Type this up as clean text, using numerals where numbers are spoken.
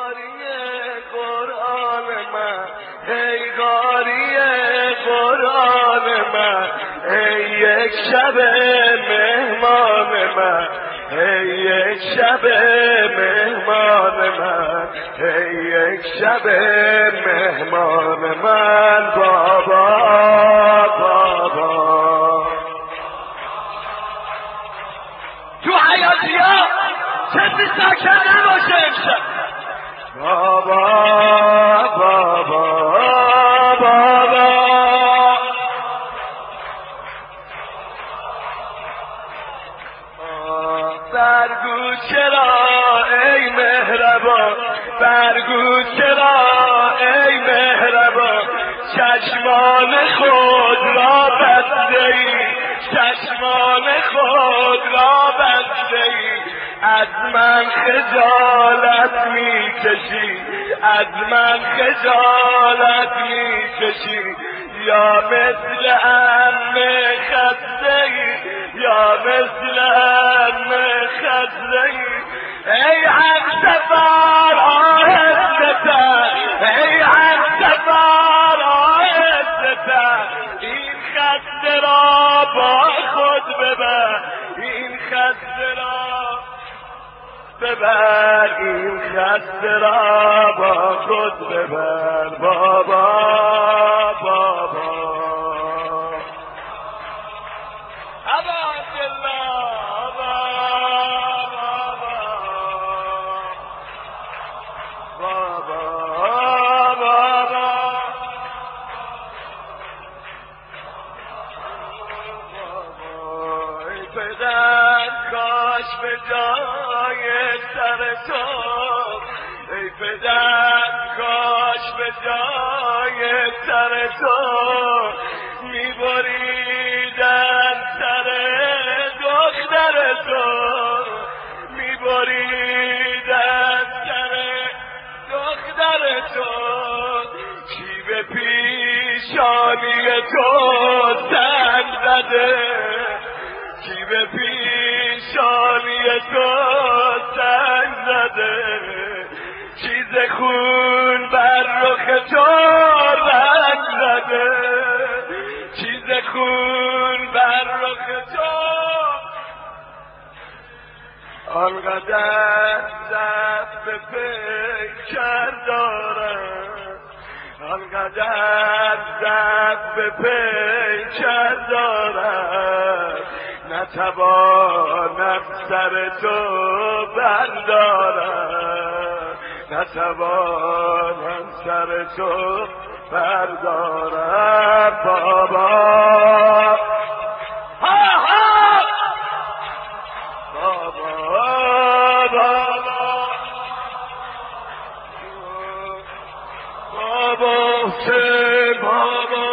قرآن من ای قاری قرآن من ای یک شب مهمان من ای یک شب مهمان من ای یک شب مهمان من بابا بابا تو حیاتیا کسی ساکن نباشه امشب بابا بابا بابا برگو چرا ای مهربان برگو چرا ای مهربان چشمان خود را بسته ای چشمان خود را بسته ای از من خجالت میکشی از من خجالت میکشی یا مثل عمه خسته‌ای یا مثل عمه خسته‌ای ای حق سفر آهسته تر ای حق سفر آهسته تر این خسته را با خود ببر این خسته را ببر این خسته را با خود ببر بابا بابا ابا عبدالله بابا بابا ای پدر کاش به جای سر تو ای پدر کاش به جای سر تو میبریدن سر دختر تو میبریدن سر دختر تو چی به پیشانی تو سن زده چی به پیشانی تو سن زده چیز خون بر رخ تو رنگ زده چیز خون بر رخ تو آنقدر دست به پیکر دارم آنقدر دست به پیکر دارم نتوانم سر تو بردارم نتوانم سر تو بردارم بابا بابا بابا بابا